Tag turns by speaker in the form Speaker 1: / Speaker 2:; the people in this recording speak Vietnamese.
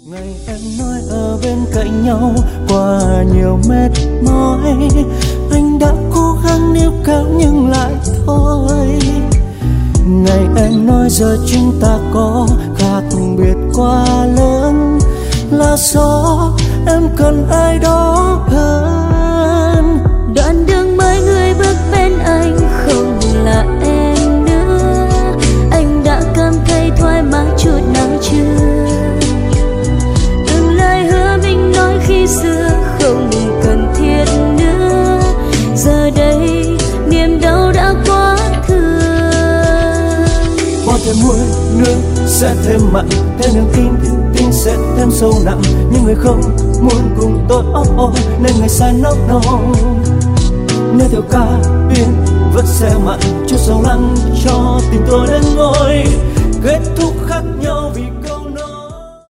Speaker 1: Ngày em nói ở bên cạnh nhau qua nhiều mệt mỏi, anh đã cố gắng níu kéo nhưng lại thôi. Ngày em nói giờ chúng ta có khác biệt quá lớn, là do em cần ai đó hơn.
Speaker 2: Đoạn đường mới người bước bên anh không là em nữa, anh đã cảm thấy thoải mái chút nào chưa? Từng lời hứa mình nói khi xưa không cần thiết nữa, giờ đây niềm đau đã quá thương.
Speaker 1: Qua thêm muối nước sẽ thêm mặn, thêm niềm tin tin sẽ thêm sâu nặng. Nhưng người không muốn cùng tôi nên ngày sai nốc nồng. Nếu theo ca biến vẫn sẽ mặn, chút sầu lắng cho tình tôi đến ngôi. Kết thúc